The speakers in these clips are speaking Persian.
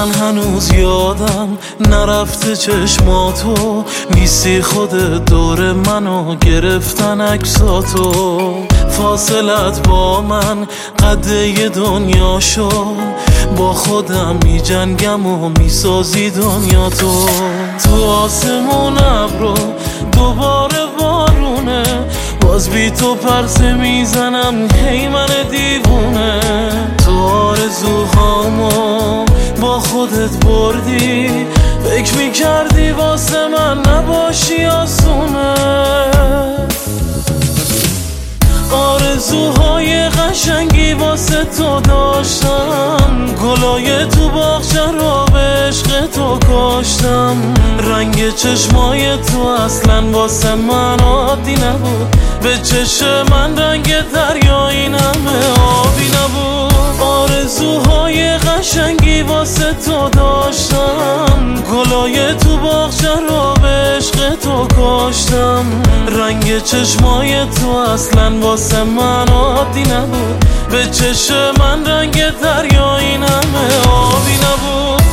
من هنوز یادم نرفته چشماتو، نیستی خودت دور منو گرفتن عکساتو. فاصلت با من قده دنیا شد، با خودم می جنگم و می سازی دنیا تو آسمون ابرو دوباره بارونه، باز بی تو پرسه میزنم هی من دیوونه. تو آرزوهامو با خودت بردی، فکر میکردی واسه من نباشی آسونه. آرزوهای قشنگی واسه تو داشتم، گلای تو باغچه رو به عشق تو کاشتم. رنگ چشمای تو اصلا واسه من عادی نبود، به چشم من رنگ دریا این همه آبی نبود. آرزوهای قشنگی واسه تو داشتم، گلای تو باغچه رو به عشق تو کاشتم. رنگ چشمای تو اصلا واسه من عادی نبود، به چشم من رنگ دریا این همه آبی نبود.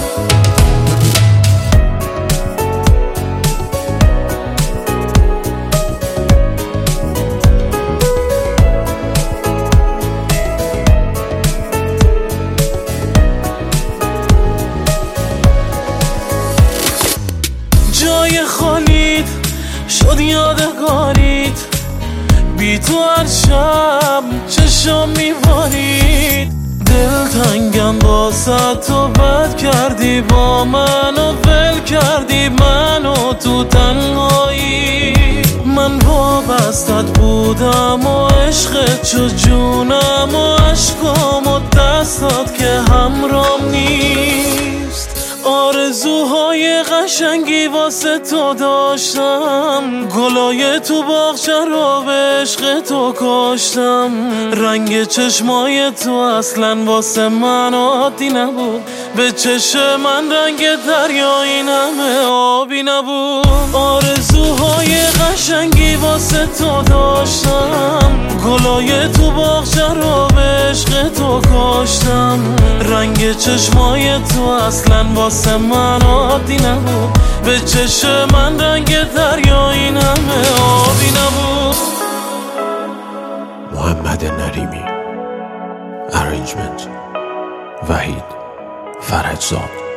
جای خالیت شد یادگاریت، بی تو هر شب چشم میبارید. دل تنگم واسه تو بد کردی، با منو ول کردی منو تو تنهایی. من وابستت بودم و عشقت شد جونم و عشقام و دستات که همرام نیست. آرزوهای قشنگی واسه تو داشتم، گلای تو باغچه رو به عشق تو کاشتم. رنگ چشمای تو اصلا واسه من عادی نبود، به چشم من رنگ دریا این همه آبی نبود. آرزوهای قشنگی واسه تو داشتم، گلای تو باغچه رو به عشق تو کاشتم. رنگ چشمای تو اصلا واسه من عادی نبود، به چشم من رنگ دریا این همه آبی نبود. محمد نریمی. ارنجمنت وحید فرجزاد.